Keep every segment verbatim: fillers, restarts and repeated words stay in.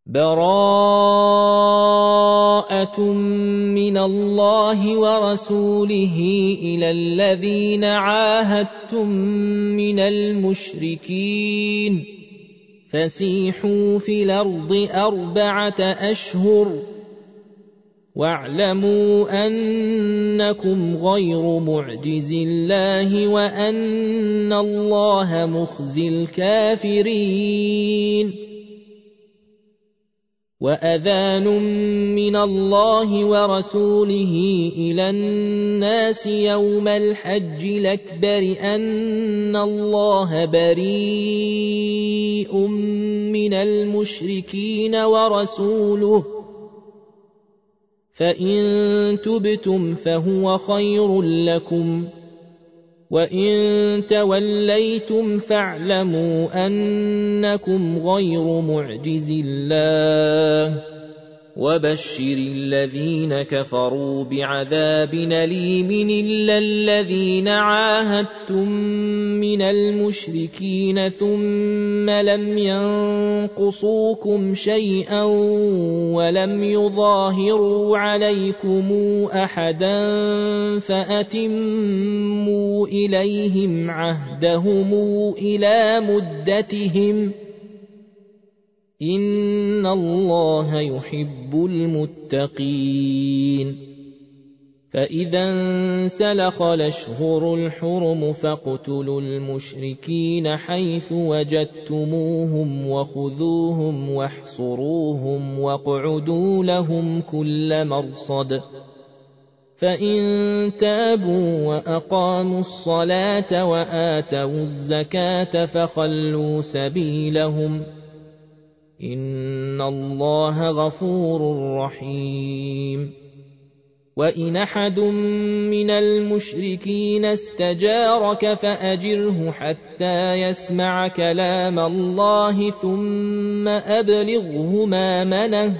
براءة من الله ورسوله إلى الذين عاهدتم من المشركين فسيحوا في الأرض أربعة أشهر واعلموا أنكم غير معجز الله وأن الله مخزي الكافرين. وأذان من الله ورسوله إلى الناس يوم الحج الأكبر أن الله بريء من المشركين ورسوله فإن تبتم فهو خير لكم وإن توليتم فاعلموا أنكم غير معجز الله وبشر الذين كفروا بعذاب أليم إلا الذين عاهدتم من المشركين ثم لم ينقصوكم شيئا ولم يظاهروا عليكم أحدا فأتموا إليهم عهدهم إلى مدتهم إن الله يحب المتقين. فإذا انسلخ الأشهر الحرم فاقتلوا المشركين حيث وجدتموهم وخذوهم واحصروهم واقعدوا لهم كل مرصد فإن تابوا وأقاموا الصلاة وآتوا الزكاة فخلوا سبيلهم إن الله غفور رحيم. وإن أحد من المشركين استجارك فأجره حتى يسمع كلام الله ثم أبلغه مأمنه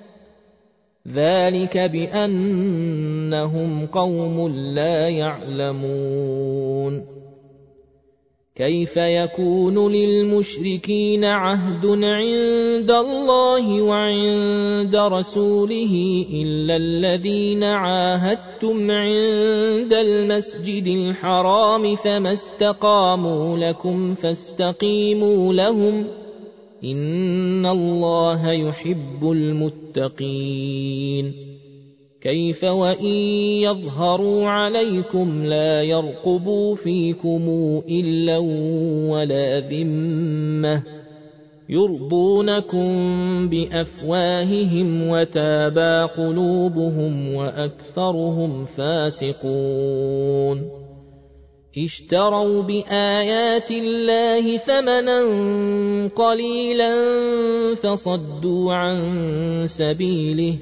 ذلك بأنهم قوم لا يعلمون. كيف يكون للمشركين عهد عند الله وعند رسوله إلا الذين عاهدتم عند المسجد الحرام فما استقاموا لكم فاستقيموا لهم إن الله يحب المتقين. كيف وإن يظهروا عليكم لا يرقبوا فيكم إلا ولا ذمة يرضونكم بأفواههم وتابى قلوبهم وأكثرهم فاسقون. اشتروا بآيات الله ثمنا قليلا فصدوا عن سبيله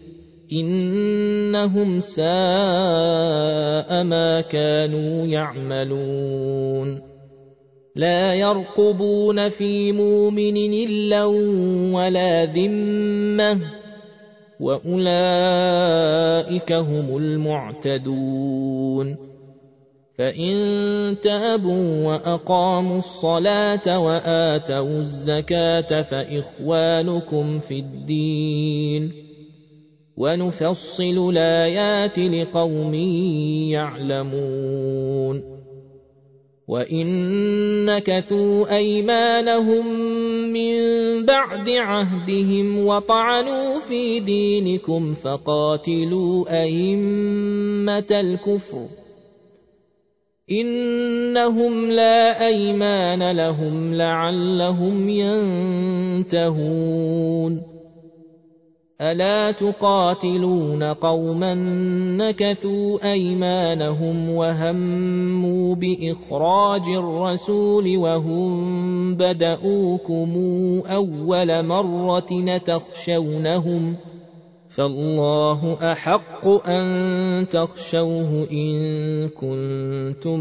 إنهم ساء ما كانوا يعملون. لا يرقبون في مؤمن إلا ولا ذمة وأولئك هم المعتدون. فإن تابوا وأقاموا الصلاة وآتوا الزكاة فإخوانكم في الدين ونفصل الآيات لقوم يعلمون. وإن نكثوا أيمانهم من بعد عهدهم وطعنوا في دينكم فقاتلوا أئمة الكفر إنهم لا أيمان لهم لعلهم ينتهون. ألا تقاتلون قوما نكثوا أيمانهم وهموا بإخراج الرسول وهم بدؤوكم أول مرة تخشونهم فالله أحق أن تخشوه إن كنتم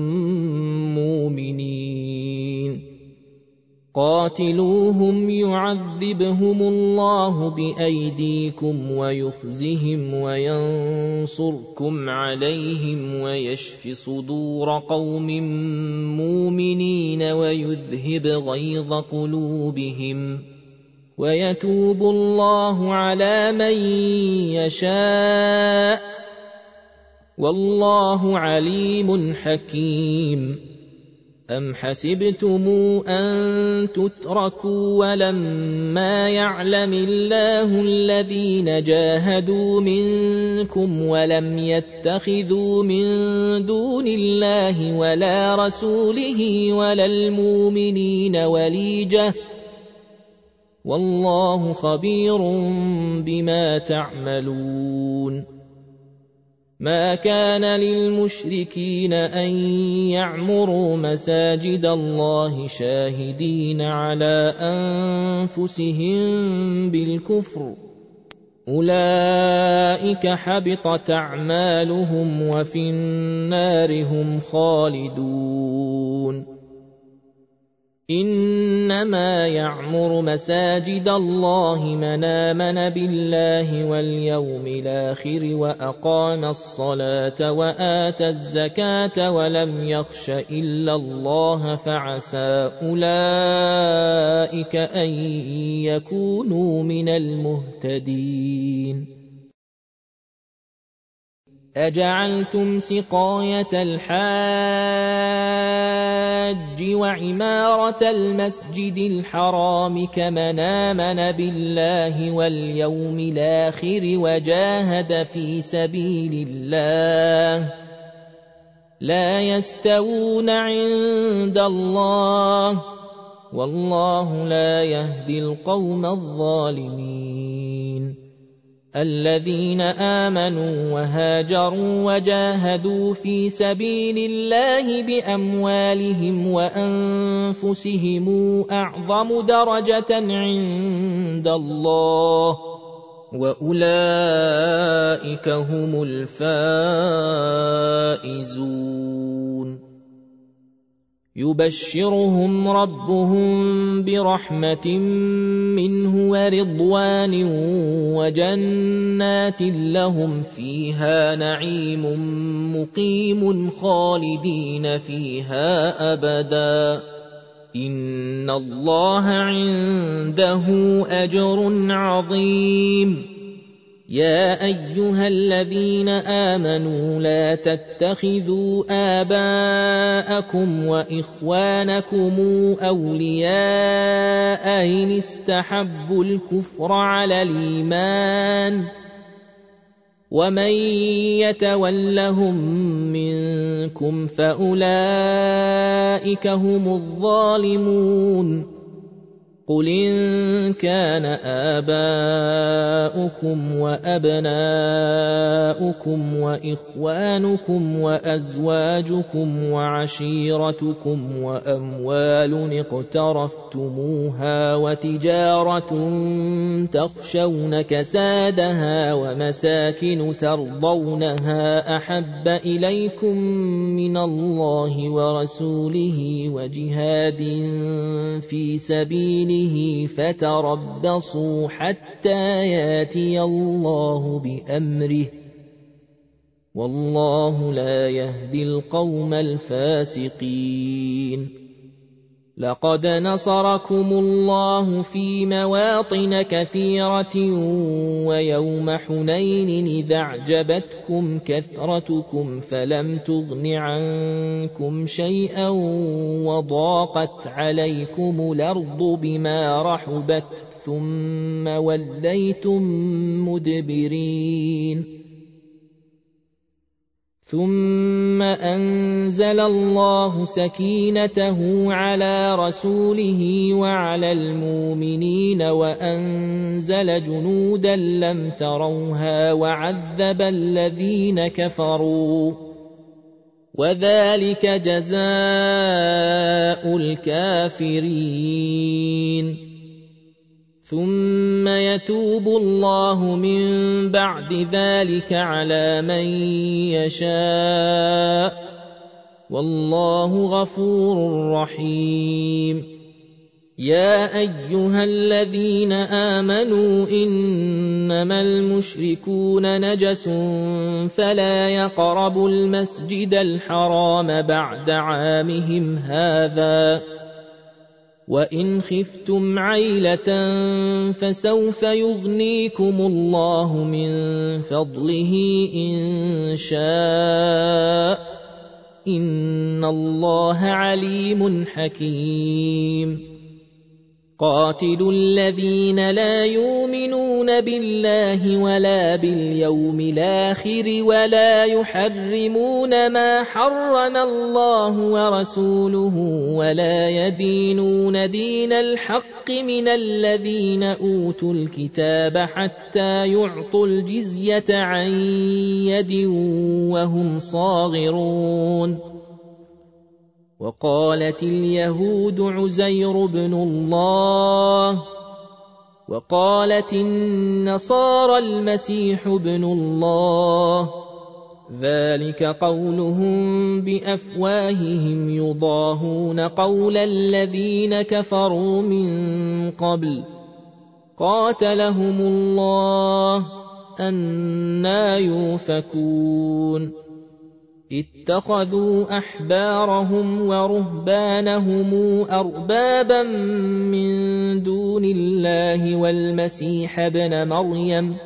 مؤمنين. قاتلوهم يعذبهم الله بأيديكم ويخزهم وينصركم عليهم ويشف صدور قوم مؤمنين ويذهب غيظ قلوبهم ويتوب الله على من يشاء والله عليم حكيم. أم حسبتم أن تتركوا ولما يعلم الله الذين جاهدوا منكم ولم يتخذوا من دون الله ولا رسوله ولا المؤمنين وليجة والله خبير بما تعملون. ما كان للمشركين أن يعمروا مساجد الله شاهدين على أنفسهم بالكفر أولئك حبطت أعمالهم وفي النار هم خالدون. إنما يعمر مساجد الله من آمن بالله واليوم الآخر وأقام الصلاة وآتى الزكاة ولم يخش إلا الله فعسى أولئك أن يكونوا من المهتدين. أجعلتم سقاية الحاج وعمارة المسجد الحرام كمن آمن بالله واليوم الآخر وجاهد في سبيل الله لا يستوون عند الله والله لا يهدي القوم الظالمين. الذين آمنوا وهاجروا وجاهدوا في سبيل الله بأموالهم وأنفسهم أعظم درجة عند الله وأولئك هم الفائزون. يبشرهم ربهم برحمة منه ورضوان وجنات لهم فيها نعيم مقيم خالدين فيها أبدا إن الله عنده أجر عظيم. يا أيها الذين آمنوا لا تتخذوا آباءكم وإخوانكم أولياء إن استحبوا الكفر على الإيمان ومن يتولهم منكم فأولئك هم الظالمون. قل إن كان آباؤكم وأبناؤكم وإخوانكم وأزواجكم وعشيرتكم وأموال اقترفتموها وتجارة تخشون كسادها ومساكن ترضونها أحب إليكم من الله ورسوله وجهاد في سبيله فتربصوا حتى ياتي الله بأمره والله لا يهدي القوم الفاسقين. لقد نصركم الله في مواطن كثيرة ويوم حنين إذا أعجبتكم كثرتكم فلم تغن عنكم شيئا وضاقت عليكم الأرض بما رحبت ثم وليتم مدبرين. ثم أنزل الله سكينته على رسوله وعلى المؤمنين وأنزل جنودا لم تروها وعذب الذين كفروا وذلك جزاء الكافرين. ثم يتوب الله من بعد ذلك على من يشاء والله غفور رحيم. يا أيها الذين آمنوا إنما المشركون نجس فلا يقربوا المسجد الحرام بعد عامهم هذا وإن خفتم عيلة فسوف يغنيكم الله من فضله إن شاء إن الله عليم حكيم قاتلوا الذين لا يؤمنون بالله ولا باليوم الآخر ولا يحرمون ما حرم الله ورسوله ولا يدينون دين الحق من الذين أوتوا الكتاب حتى يعطوا الجزية عن يد وهم صاغرون وقالت اليهود عزير بن الله وقالت النصارى المسيح بن الله ذلك قولهم بأفواههم يضاهون قول الذين كفروا من قبل قاتلهم الله أنى يؤفكون اتخذوا أحبارهم ورهبانهم أربابا من دون الله والمسيح ابن مريم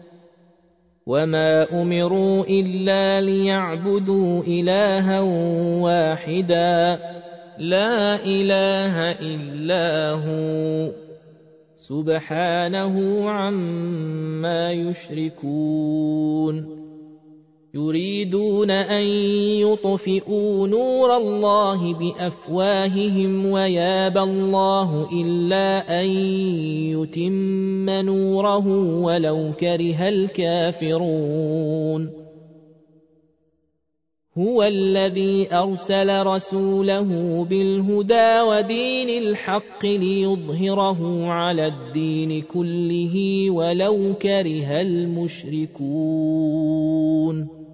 وما أمروا إلا ليعبدوا إلها واحدا لا إله إلا هو سبحانه عما يشركون يريدون أن يطفئوا نور الله بأفواههم ويابى الله إلا أن يتم نوره ولو كره الكافرون هو الذي أرسل رسوله بالهدى ودين الحق ليظهره على الدين كله ولو كره المشركون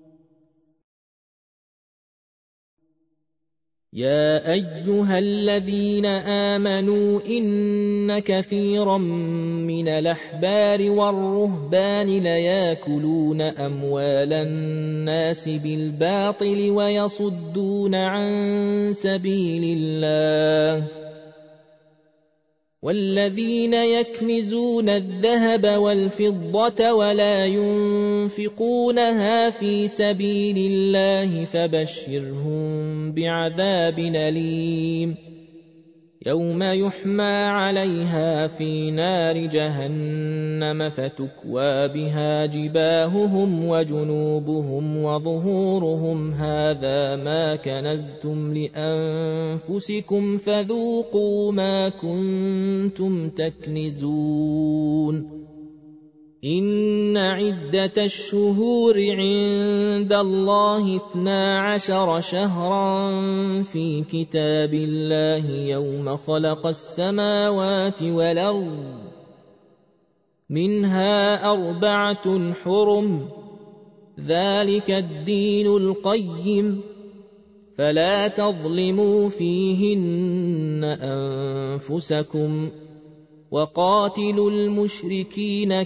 يا أيها الذين آمنوا إن كثيرا من الأحبار والرهبان ليأكلون أموال الناس بالباطل ويصدون عن سبيل الله والذين يكنزون الذهب والفضة ولا ينفقونها في سبيل الله فبشرهم بعذاب أليم يوم يحمى عليها في نار جهنم فتكوى بها جباههم وجنوبهم وظهورهم هذا ما كنزتم لأنفسكم فذوقوا ما كنتم تكنزون إن عدة الشهور عند الله اثنا عشر شهرا في كتاب الله يوم خلق السماوات والأرض منها أربعة حرم ذلك الدين القيم فلا تظلموا فيهن أنفسكم وقاتلوا المشركين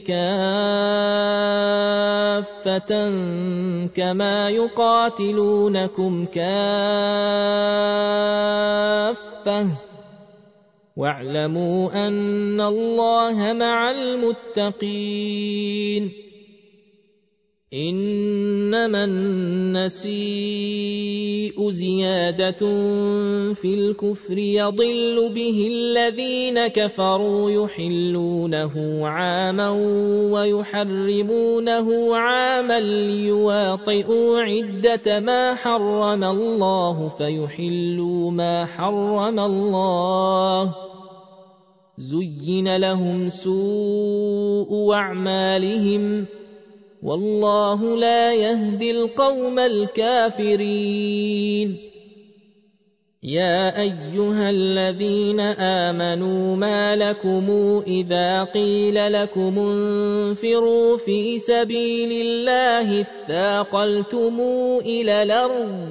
كافة كما يقاتلونكم كافة واعلموا أن الله مع المتقين إنما النسيء زيادة في الكفر يضل به الذين كفروا يحلونه عاما ويحرمونه عاما ليواطئوا عدة ما حرم الله فيحلوا ما حرم الله زين لهم سوء أعمالهم والله لا يهدي القوم الكافرين يا أيها الذين آمنوا ما لكم إذا قيل لكم انفروا في سبيل الله اثاقلتم إلى الأرض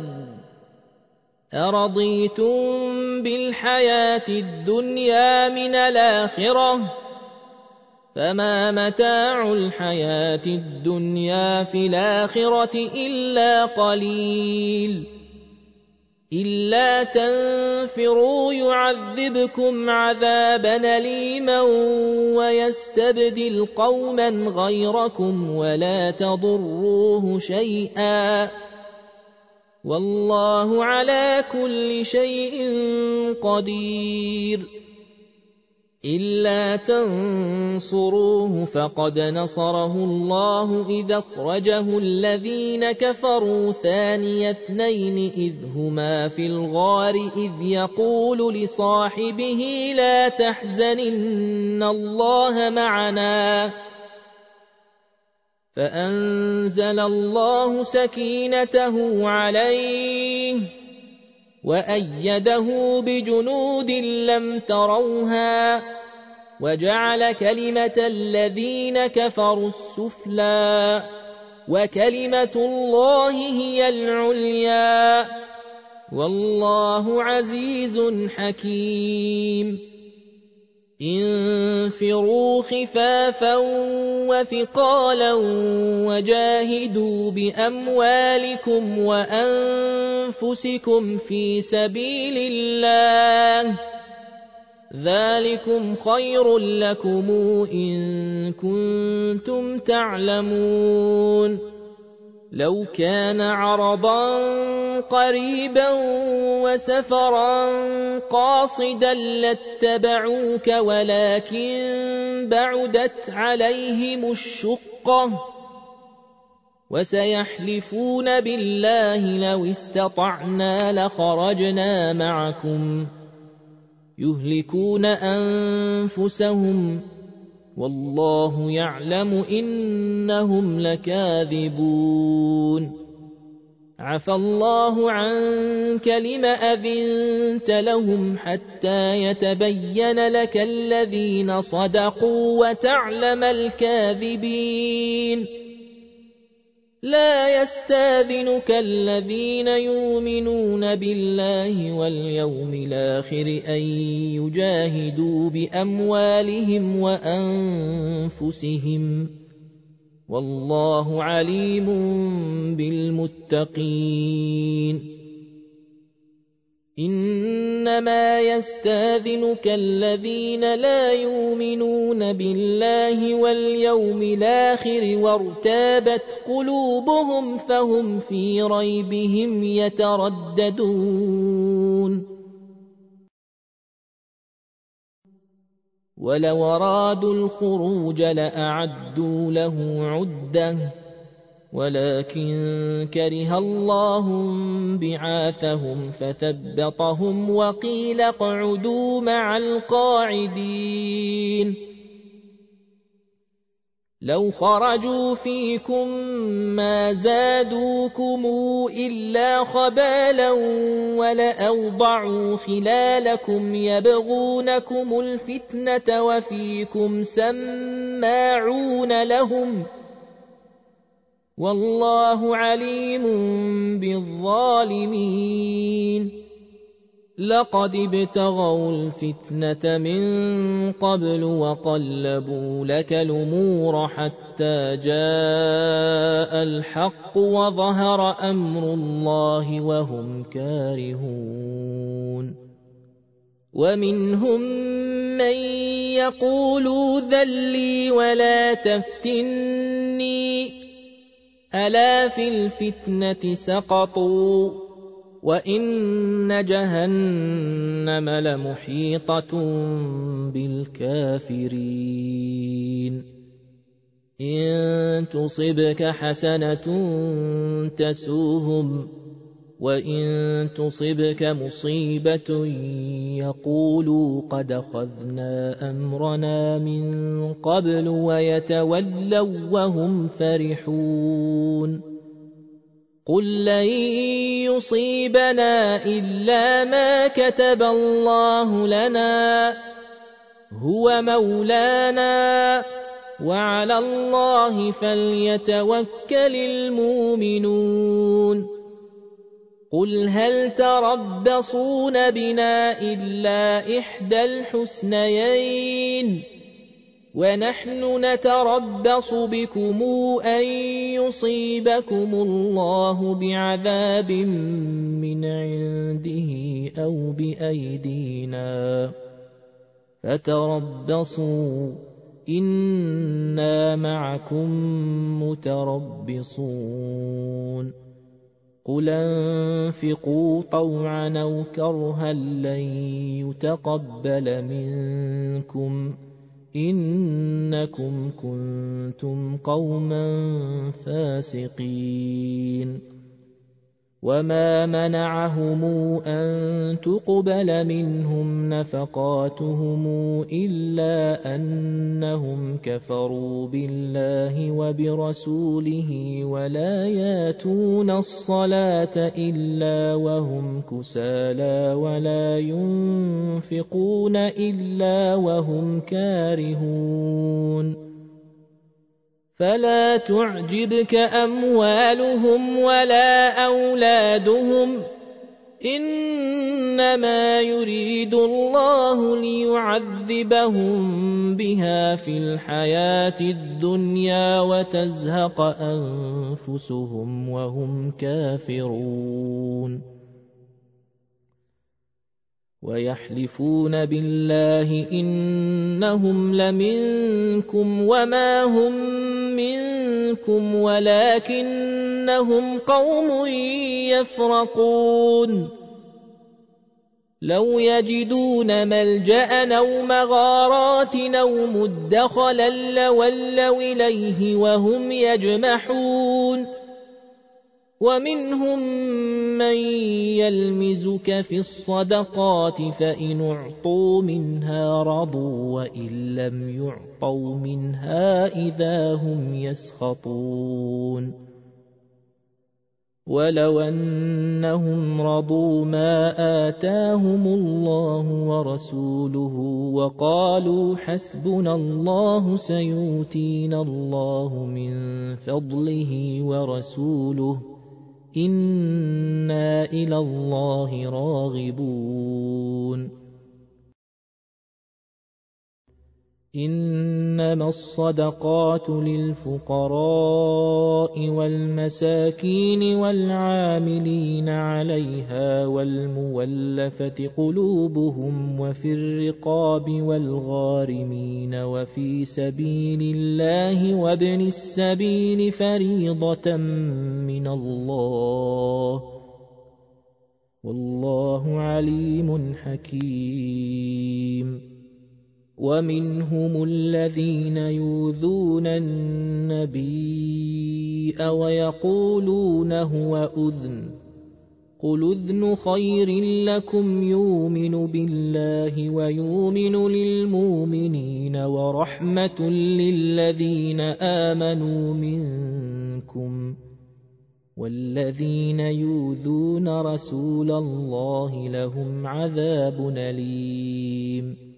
أرضيتم بالحياة الدنيا من الآخرة فما متاع الحياة الدنيا في الآخرة إلا قليل إلا تنفروا يعذبكم عذابا أليما ويستبدل قوما غيركم ولا تضروه شيئا والله على كل شيء قدير إلا تنصروه فقد نصره الله إذ أخرجه الذين كفروا ثاني اثنين إذ هما في الغار إذ يقول لصاحبه لا تحزن إن الله معنا فأنزل الله سكينته عليه وأيده بجنود لم تروها وجعل كلمة الذين كفروا السفلى وكلمة الله هي العليا والله عزيز حكيم انفروا خفافا وثقالا وجاهدوا بأموالكم وأنفسكم في سبيل الله ذلكم خير لكم إن كنتم تعلمون لو كان عرضا قريبا وسفرا قاصدا لاتبعوك ولكن بعدت عليهم الشقة وسيحلفون بالله لو استطعنا لخرجنا معكم يهلكون أنفسهم والله يعلم إنهم لكاذبون عفى الله عنك لم أذنت لهم حتى يتبين لك الذين صدقوا وتعلم الكاذبين لا يستاذنك الذين يؤمنون بالله واليوم الآخر أن يجاهدوا بأموالهم وأنفسهم والله عليم بالمتقين إنما يستاذنك الذين لا يؤمنون بالله واليوم الآخر وارتابت قلوبهم فهم في ريبهم يترددون ولو أرادوا الخروج لأعدوا له عدة ولكن كره الله بعاثهم فثبطهم وقيل اقعدوا مع القاعدين لو خرجوا فيكم ما زادوكم إلا خبالا ولأوضعوا خلالكم يبغونكم الفتنة وفيكم سماعون لهم والله عليم بالظالمين لقد ابتغوا الفتنة من قبل وقلبوا لك الأمور حتى جاء الحق وظهر أمر الله وهم كارهون ومنهم من يقول ذل لي ولا تفتني ألا في الفتنة سقطوا وإن جهنم لمحيطة بالكافرين إن تصبك حسنة تسوهم وإن تصبك مصيبة يقولوا قد أخذنا أمرنا من قبل ويتولوا وهم فرحون قل لن يصيبنا إلا ما كتب الله لنا هو مولانا وعلى الله فليتوكل المؤمنون قل هل تربصون بنا إلا إحدى الحسنيين ونحن نتربص بكم أن يصيبكم الله بعذاب من عنده أو بأيدينا فتربصوا إنا معكم متربصون قل انفقوا طوعا أو كرها لن يتقبل منكم إنكم كنتم قوما فاسقين وما منعهم أن تقبل منهم نفقاتهم إلا أنهم كفروا بالله وبرسوله ولا ياتون الصلاة إلا وهم كسالى ولا ينفقون إلا وهم كارهون فلا تعجبك أموالهم ولا أولادهم إنما يريد الله ليعذبهم بها في الحياة الدنيا وتزهق أنفسهم وهم كافرون ويحلفون بالله إنهم لمنكم وما هم منكم ولكنهم قوم يفرقون لو يجدون ملجأ أو مغارات أو مدخلا لولوا إليه وهم يجمحون ومنهم من يلمزك في الصدقات فإن أعطوا منها رضوا وإن لم يعطوا منها إذا هم يسخطون ولو أنهم رضوا ما آتاهم الله ورسوله وقالوا حسبنا الله سيؤتينا الله من فضله ورسوله إنا إلى الله راغبون إنما الصدقات للفقراء والمساكين والعاملين عليها والمولفة قلوبهم وفي الرقاب والغارمين وفي سبيل الله وابن السبيل فريضة من الله والله عليم حكيم ومنهم الذين يؤذون النبي ويقولون هو أذن قل أذن خير لكم يؤمن بالله ويؤمن للمؤمنين ورحمة للذين آمنوا منكم والذين يؤذون رسول الله لهم عذاب أليم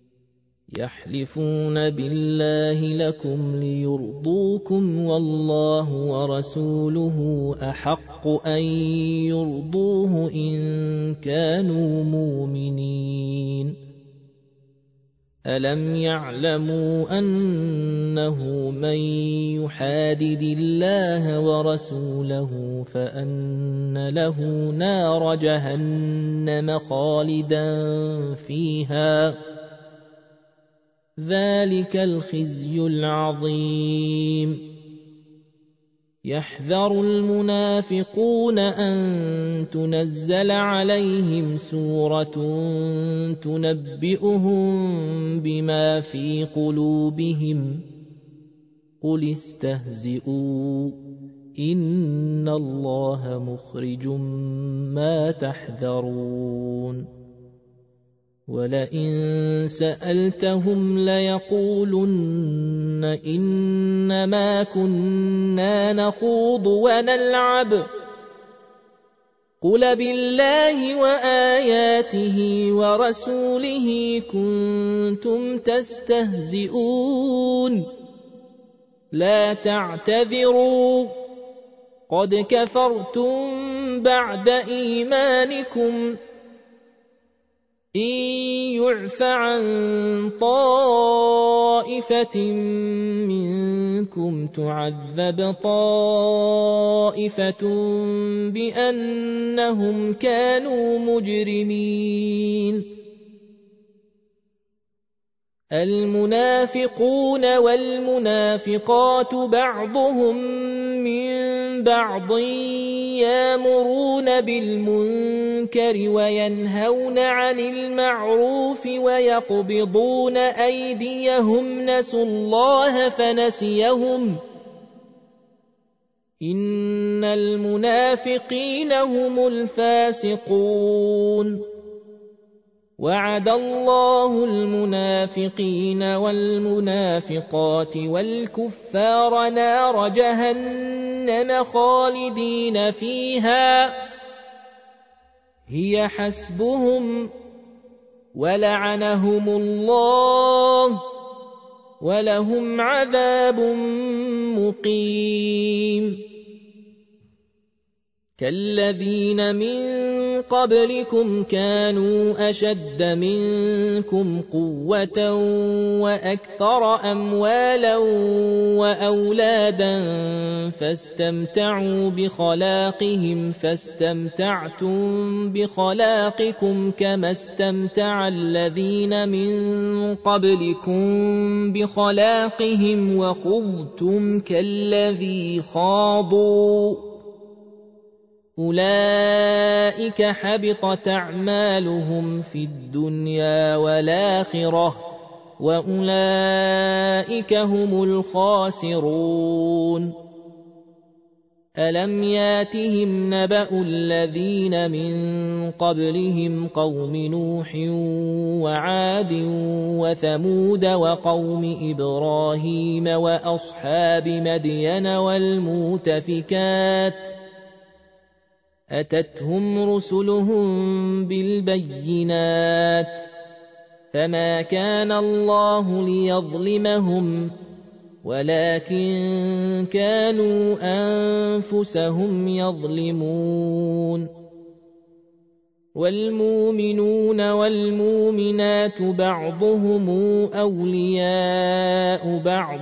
يحلفون بالله لكم ليرضوكم والله ورسوله أحق أن يرضوه إن كانوا مؤمنين ألم يعلموا أنه من يحادد الله ورسوله فأن له نار جهنم خالدا فيها ذلك الخزي العظيم يحذر المنافقون أن تنزل عليهم سورة تنبئهم بما في قلوبهم قل استهزئوا إن الله مخرج ما تحذرون ولئن سألتهم ليقولن إنما كنا نخوض ونلعب قل بالله وآياته ورسوله كنتم تستهزئون لا تعتذروا قد كفرتم بعد إيمانكم إن يعف عن طائفة منكم تعذب طائفة بأنهم كانوا مجرمين. المنافقون والمنافقات بعضهم من بعض يأمرون بالمنكر وينهون عن المعروف ويقبضون أيديهم نسوا الله فنسيهم إن المنافقين هم الفاسقون. وعد الله المنافقين والمنافقات والكفار نار جهنم خالدين فيها هي حسبهم ولعنهم الله ولهم عذاب مقيم. كالذين من قبلكم كانوا أشد منكم قوة وأكثر أموالا وأولادا فاستمتعوا بخلاقهم فاستمتعتم بخلاقكم كما استمتع الذين من قبلكم بخلاقهم وخضتم كالذي خاضوا أولئك حبطت أعمالهم في الدنيا والآخرة وأولئك هم الخاسرون. ألم ياتهم نبأ الذين من قبلهم قوم نوح وعاد وثمود وقوم إبراهيم وأصحاب مدين والمؤتفكات أتتهم رسلهم بالبينات فما كان الله ليظلمهم ولكن كانوا أنفسهم يظلمون. والمؤمنون والمؤمنات بعضهم أولياء بعض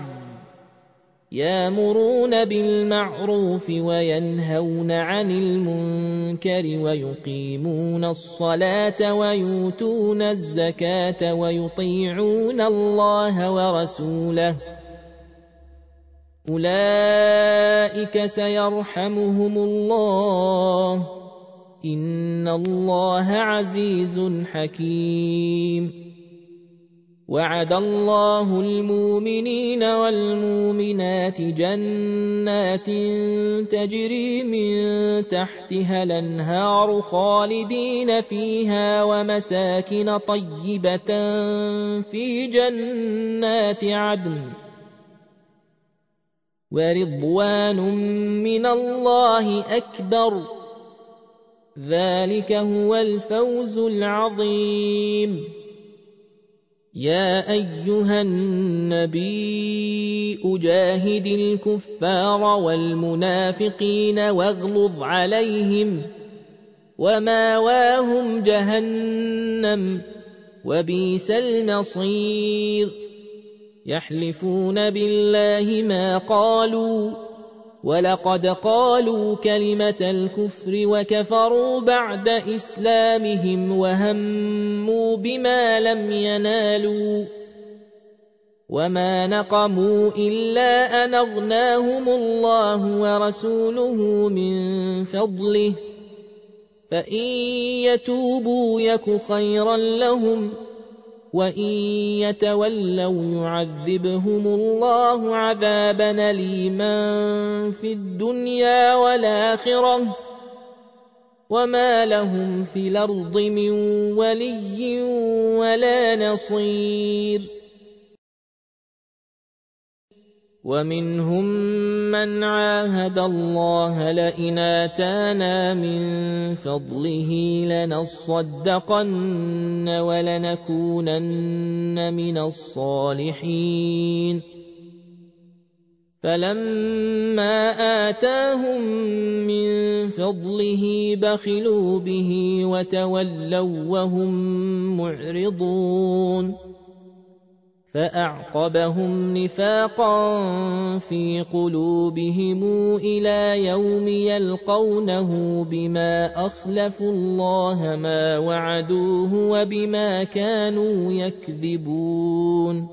يأمرون بالمعروف وينهون عن المنكر ويقيمون الصلاة ويؤتون الزكاة ويطيعون الله ورسوله أولئك سيرحمهم الله إن الله عزيز حكيم. وعد الله المؤمنين والمؤمنات جنات تجري من تحتها الأنهار خالدين فيها ومساكن طيبة في جنات عدن ورضوان من الله أكبر ذلك هو الفوز العظيم. يا أيها النبي أجاهد الكفار والمنافقين واغلظ عليهم وماواهم جهنم وبئس المصير. يحلفون بالله ما قالوا ولقد قالوا كلمة الكفر وكفروا بعد إسلامهم وهموا بما لم ينالوا وما نقموا إلا أن أغناهم الله ورسوله من فضله فإن يتوبوا يك خيرا لهم وإن يتولوا يعذبهم الله عذابا أليما في الدنيا والآخرة وما لهم في الأرض من ولي ولا نصير. ومنهم من عاهد الله لئن آتانا من فضله لنصدقن ولنكونن من الصالحين فلما آتاهم من فضله بخلوا به وتولوا وهم معرضون. فأعقبهم نفاقا في قلوبهم إلى يوم يلقونه بما أخلفوا الله ما وعدوه وبما كانوا يكذبون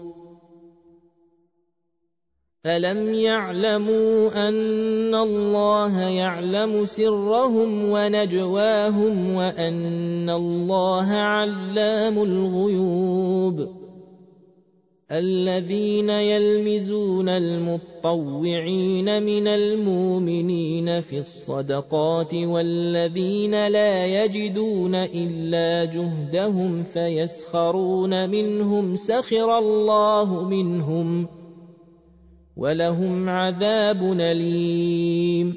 ألم يعلموا أن الله يعلم سرهم ونجواهم وأن الله علام الغيوب الذين يلمزون المطوعين من المؤمنين في الصدقات والذين لا يجدون إلا جهدهم فيسخرون منهم سخر الله منهم ولهم عذاب أليم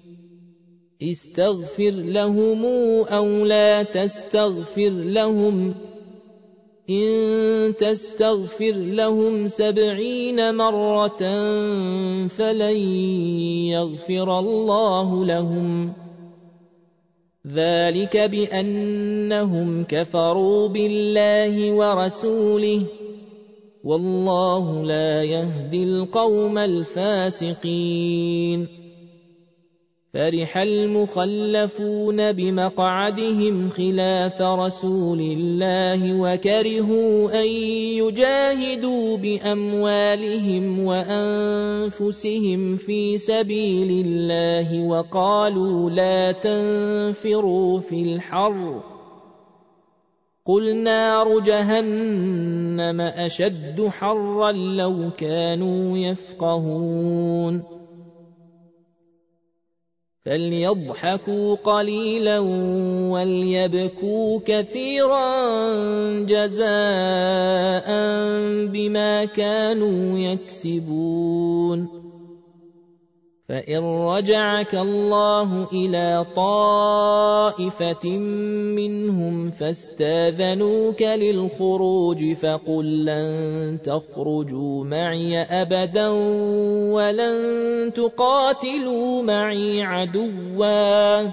استغفر لهم أو لا تستغفر لهم إن تستغفر لهم سبعين مرة فلن يغفر الله لهم ذلك بأنهم كفروا بالله ورسوله والله لا يهدي القوم الفاسقين فرح المخلفون بمقعدهم خلاف رسول الله وكرهوا أن يجاهدوا بأموالهم وأنفسهم في سبيل الله وقالوا لا تنفروا في الحر قل نار جهنم أشد حرا لو كانوا يفقهون فليضحكوا قليلا وليبكوا كثيرا جزاء بما كانوا يكسبون فإن رجعك الله إلى طائفة منهم فاستاذنوك للخروج فقل لن تخرجوا معي أبدا ولن تقاتلوا معي عدوا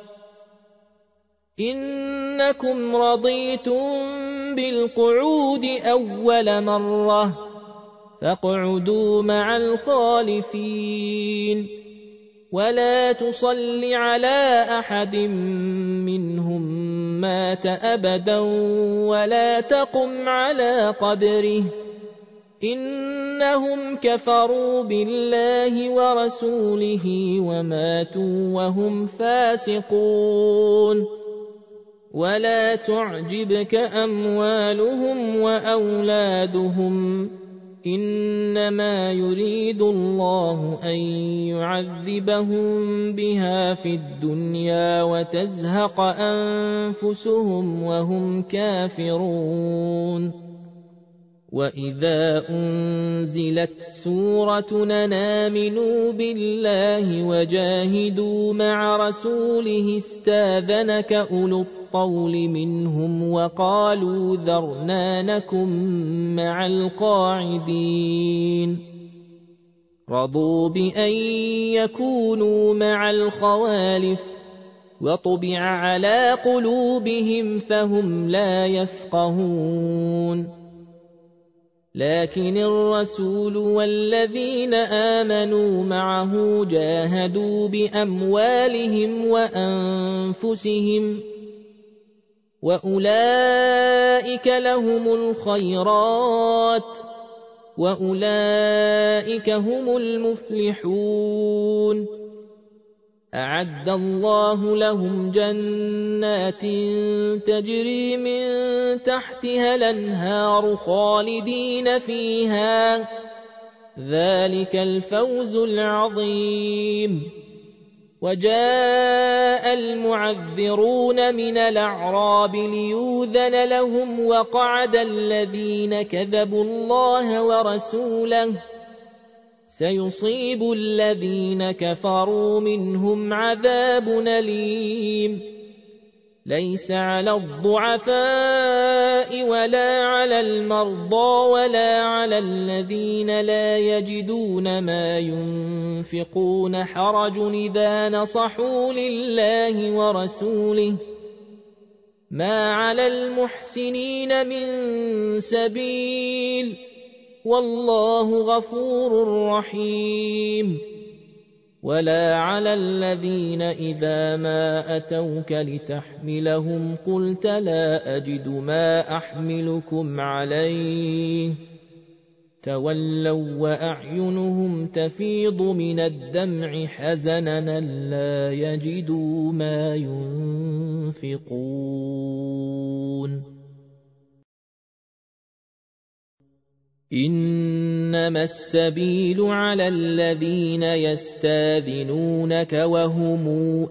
إنكم رضيتم بالقعود أول مرة فاقعدوا مع الخالفين ولا تصل على أحد منهم مات أبدا ولا تقم على قبره إنهم كفروا بالله ورسوله وماتوا وهم فاسقون ولا تعجبك أموالهم وأولادهم إنما يريد الله أن يعذبهم بها في الدنيا وتزهق أنفسهم وهم كافرون وإذا أنزلت سورة آمنوا بالله وجاهدوا مع رسوله استاذنك أولو الطول منهم وقالوا ذرنا نكن مع القاعدين رضوا بأن يكونوا مع الخوالف وطبع على قلوبهم فهم لا يفقهون لكن الرسول والذين آمنوا معه جاهدوا بأموالهم وأنفسهم وأولئك لهم الخيرات وأولئك هم المفلحون أعد الله لهم جنات تجري من تحتها الأنهار خالدين فيها ذلك الفوز العظيم وجاء المعذرون من الأعراب ليؤذن لهم وقعد الذين كذبوا الله ورسوله سيصيب الذين كفروا منهم عذاب أليم ليس على الضعفاء ولا على المرضى ولا على الذين لا يجدون ما ينفقون حرج إذا نصحوا لله ورسوله ما على المحسنين من سبيل والله غفور رحيم. ولا على الذين إذا ما أتوك لتحملهم قلت لا أجد ما أحملكم عليه تولوا وأعينهم تفيض من الدمع حزنا لا يجدوا ما ينفقون. إنما السبيل على الذين يستاذنونك وهم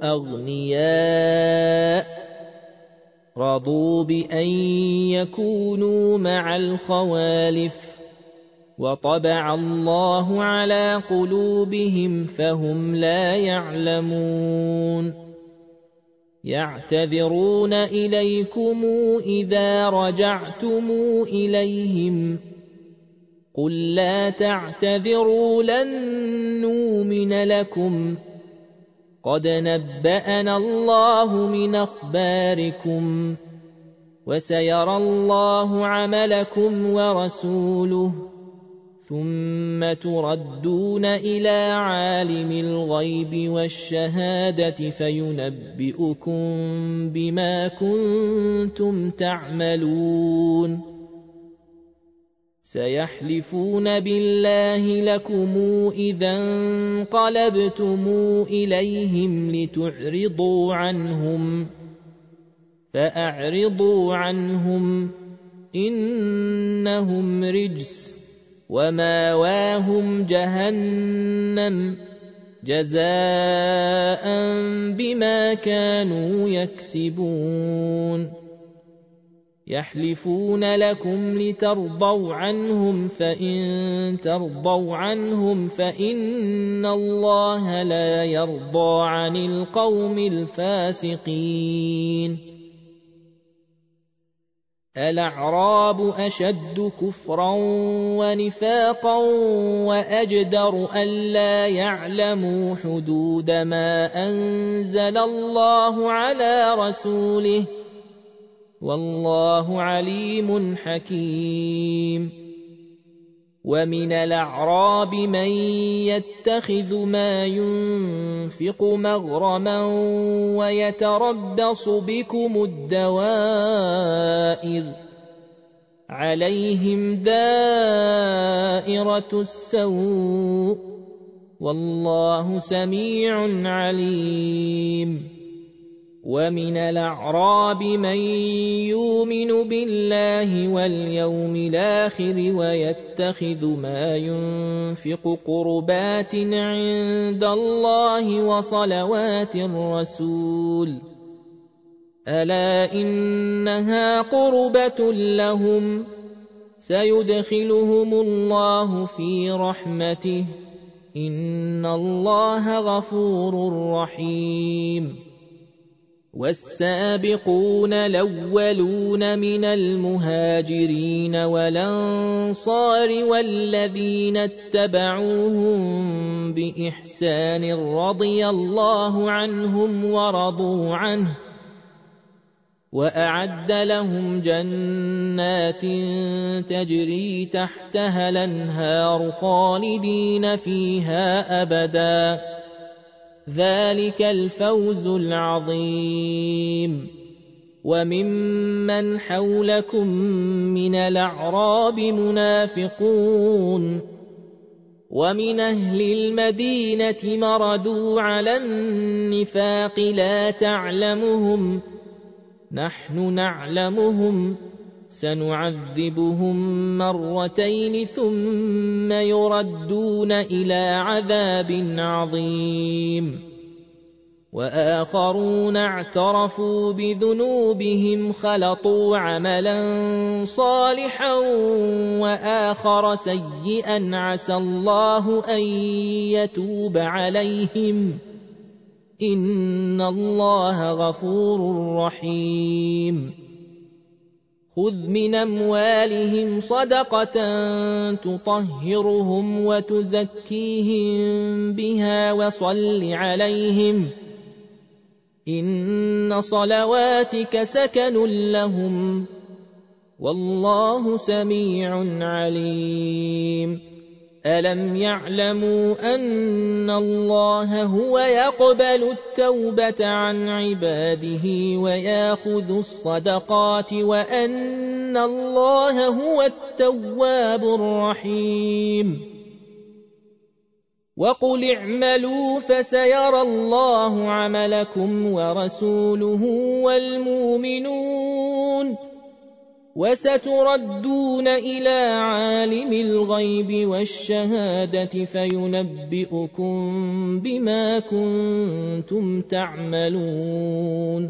أغنياء رضوا بأن يكونوا مع الخوالف وطبع الله على قلوبهم فهم لا يعلمون. يعتذرون إليكم إذا رجعتم إليهم قل لا تعتذروا لن نؤمن لكم قد نبأنا الله من أخباركم وسيرى الله عملكم ورسوله ثم تردون إلى عالم الغيب والشهادة فينبئكم بما كنتم تعملون. سيحلفون بالله لكم إذا انقلبتم إليهم لتعرضوا عنهم فأعرضوا عنهم إنهم رجس وماواهم جهنم جزاء بما كانوا يكسبون. يحلفون لكم لترضوا عنهم فإن ترضوا عنهم فإن الله لا يرضى عن القوم الفاسقين. الأعراب أشد كفرا ونفاقا وأجدر ألا يعلموا حدود ما أنزل الله على رسوله والله عليم حكيم. ومن الأعراب من يتخذ ما ينفق مغرما ويتربص بكم الدوائر عليهم دائرة السوء والله سميع عليم. ومن الأعراب من يؤمن بالله واليوم الآخر ويتخذ ما ينفق قربات عند الله وصلوات الرسول ألا إنها قربة لهم سيدخلهم الله في رحمته إن الله غفور رحيم. والسابقون الأولون من المهاجرين والأنصار والذين اتبعوهم بإحسان رضي الله عنهم ورضوا عنه وأعد لهم جنات تجري تحتها الأنهار خالدين فيها أبداً ذلك الفوز العظيم. وممن حولكم من الأعراب منافقون ومن أهل المدينة مردوا على النفاق لا تعلمهم نحن نعلمهم سنعذبهم مرتين ثم يردون إلى عذاب عظيم. وآخرون اعترفوا بذنوبهم خلطوا عملا صالحا وآخر سيئا عسى الله أن يتوب عليهم إن الله غفور رحيم. خذ من أموالهم صدقة تطهرهم وتزكيهم بها وصل عليهم إن صلواتك سكن لهم والله سميع عليم. ألم يعلموا أن الله هو يقبل التوبة عن عباده ويأخذ الصدقات وأن الله هو التواب الرحيم؟ وقل اعملوا فسيرى الله عملكم ورسوله والمؤمنون وستردون إلى عالم الغيب والشهادة فينبئكم بما كنتم تعملون.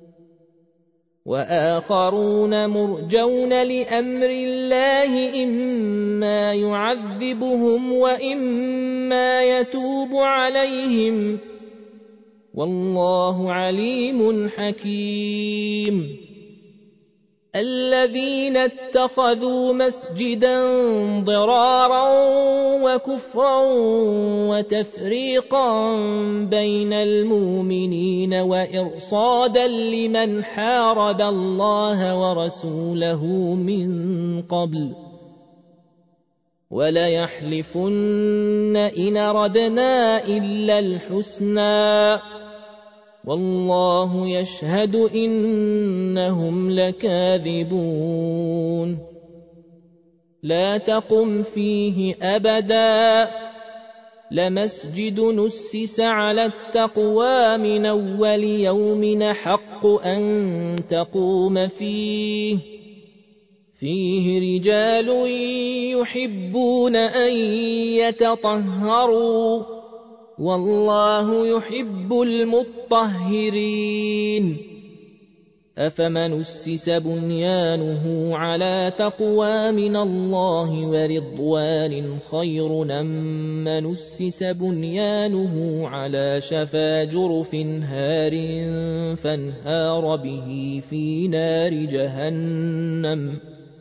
وآخرون مرجون لأمر الله إما يعذبهم وإما يتوب عليهم والله عليم حكيم. الذين اتخذوا مسجدا ضرارا وكفرا وتفريقا بين المؤمنين وإرصادا لمن حارب الله ورسوله من قبل وليحلفن إن أردنا إلا الحسنى والله يشهد إنهم لكاذبون. لا تقم فيه أبدا لمسجد نسس على التقوى من أول يوم حق أن تقوم فيه فيه رجال يحبون أن يتطهروا والله يحب المطهرين. أفمن أسس بنيانه على تقوى من الله ورضوان خير أم من أسس بنيانه على شفا جرف هار فانهار به في نار جهنم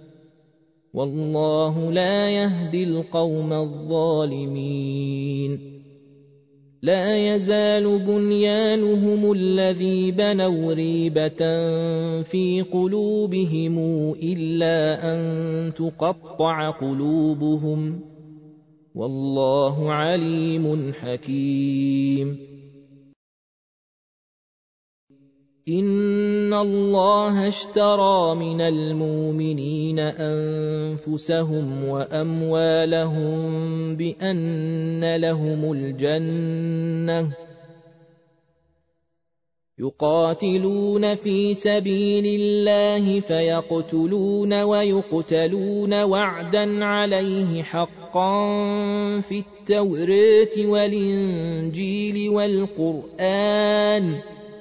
والله لا يهدي القوم الظالمين. لا يزال بنيانهم الذي بنوا ريبة في قلوبهم إلا أن تقطع قلوبهم والله عليم حكيم. إن الله اشترى من المؤمنين أنفسهم وأموالهم بأن لهم الجنة يقاتلون في سبيل الله فيقتلون ويقتلون وعدا عليه حقا في التوراة والإنجيل والقرآن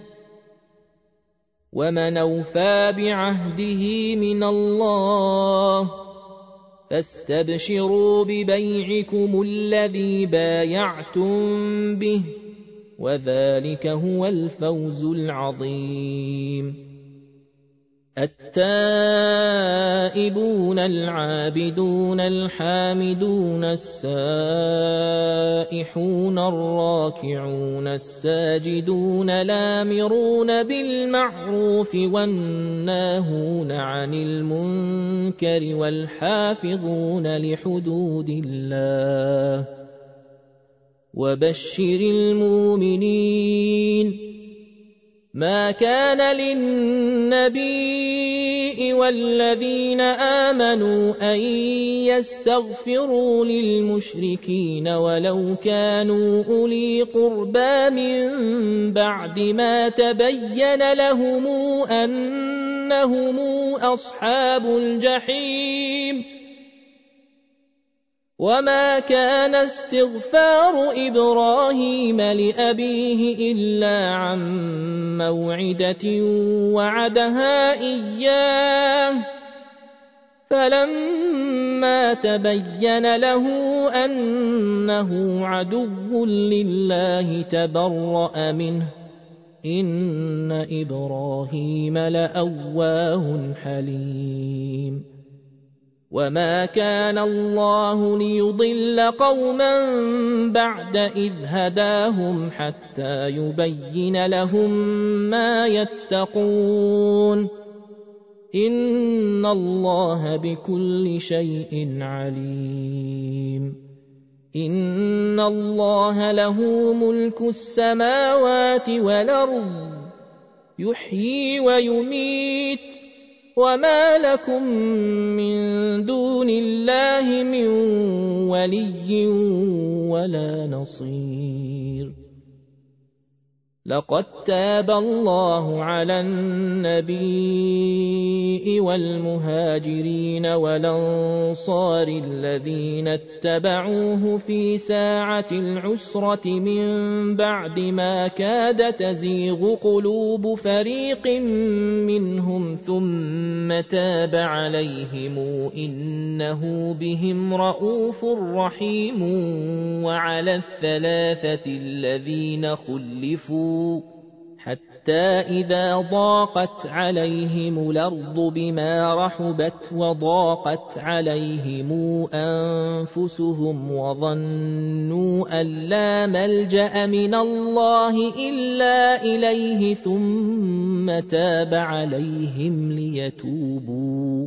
ومن أوفى بعهده من الله فاستبشروا ببيعكم الذي بايعتم به وذلك هو الفوز العظيم. التائبون العابدون الحامدون السائحون الراكعون الساجدون الآمرون بالمعروف والناهون عن المنكر والحافظون لحدود الله وبشر المؤمنين. ما كان للنبي والذين آمنوا أن يستغفروا للمشركين ولو كانوا أولي قربى من بعد ما تبين لهم أنهم أصحاب الجحيم. وما كان استغفار إبراهيم لأبيه إلا عن موعدة وعدها إياه فلما تبين له أنه عدو لله تبرأ منه إن إبراهيم لأواه حليم. وما كان الله ليضل قوما بعد إذ هداهم حتى يبين لهم ما يتقون إن الله بكل شيء عليم إن الله له ملك السماوات والأرض يحيي ويميت وما لكم من دون الله من ولي ولا نصير لقد تاب الله على النبي والمهاجرين والأنصار الذين اتبعوه في ساعة العسرة من بعد ما كاد تزيغ قلوب فريق منهم ثم تاب عليهم إنه بهم رءوف رحيم وعلى الثلاثة الذين خلفوا حتى إذا ضاقت عليهم الأرض بما رحبت وضاقت عليهم أنفسهم وظنوا أن لا ملجأ من الله إلا إليه ثم تاب عليهم ليتوبوا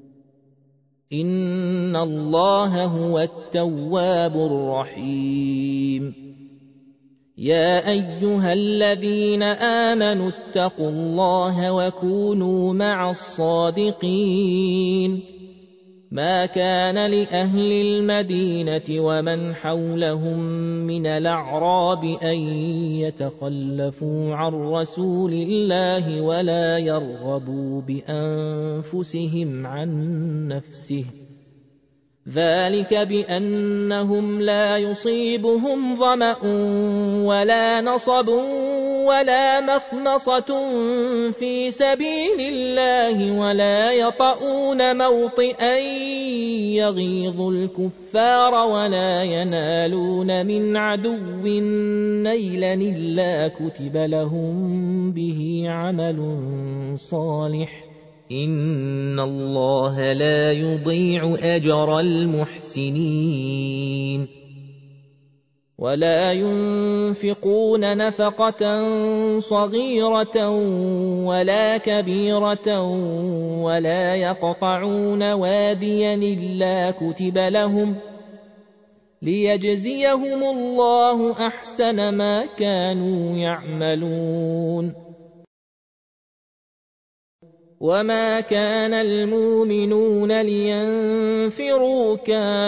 إن الله هو التواب الرحيم يا أيها الذين آمنوا اتقوا الله وكونوا مع الصادقين ما كان لأهل المدينة ومن حولهم من الأعراب أن يتخلفوا عن رسول الله ولا يرغبوا بأنفسهم عن نفسه ذلك بأنهم لا يصيبهم ظمأ ولا نصب ولا مخمصة في سبيل الله ولا يطؤون موطئا يغيظ الكفار ولا ينالون من عدو نيلا إلا كتب لهم به عمل صالح إن الله لا يضيع أجر المحسنين ولا ينفقون نفقة صغيرة ولا كبيرة ولا يقطعون واديا إلا كتب لهم ليجزيهم الله أحسن ما كانوا يعملون وما كان المؤمنون لينفروا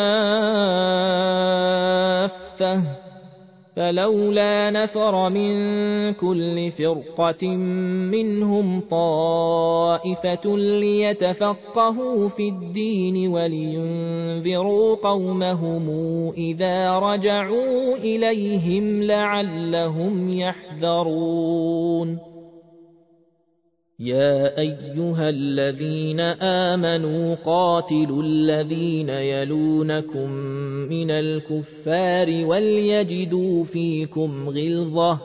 كافة فلولا نفر من كل فرقة منهم طائفة ليتفقهوا في الدين ولينذروا قومهم إذا رجعوا إليهم لعلهم يحذرون يا أيها الذين آمنوا قاتلوا الذين يلونكم من الكفار وليجدوا فيكم غلظة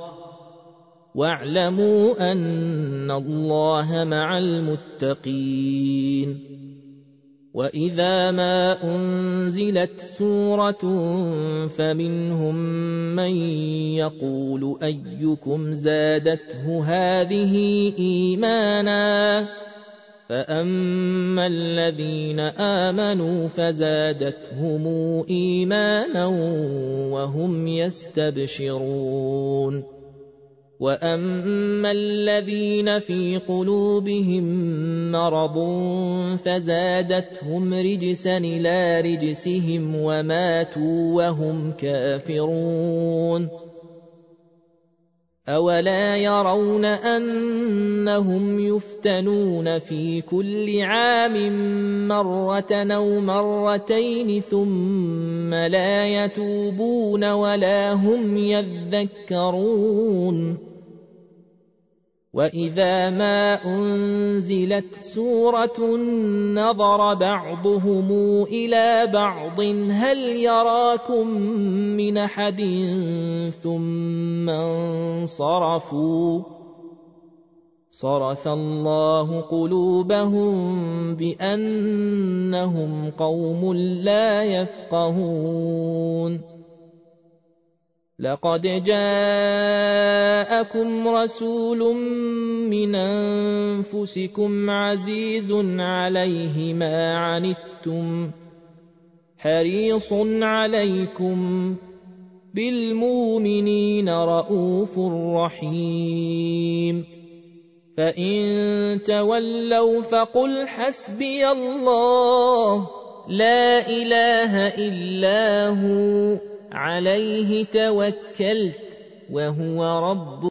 واعلموا أن الله مع المتقين وإذا ما أنزلت سورة فمنهم من يقول أيكم زادته هذه إيمانا فأما الذين آمنوا فزادتهم إيمانا وهم يستبشرون وأما الذين في قلوبهم مرض فزادتهم رجسا إلى رجسهم وماتوا وهم كافرون أولا يرون أنهم يفتنون في كل عام مرة أو مرتين ثم لا يتوبون ولا هم يذكرون وإذا ما أنزلت سورة نظر بعضهم إلى بعض هل يراكم من أحد ثم انصرفوا صرف الله قلوبهم بأنهم قوم لا يفقهون لقد جاءكم رسول من أنفسكم عزيز عليه ما عنتم حريص عليكم بالمؤمنين رءوف رحيم فإن تولوا فقل حسبي الله لا إله إلا هو عليه توكلت وهو رب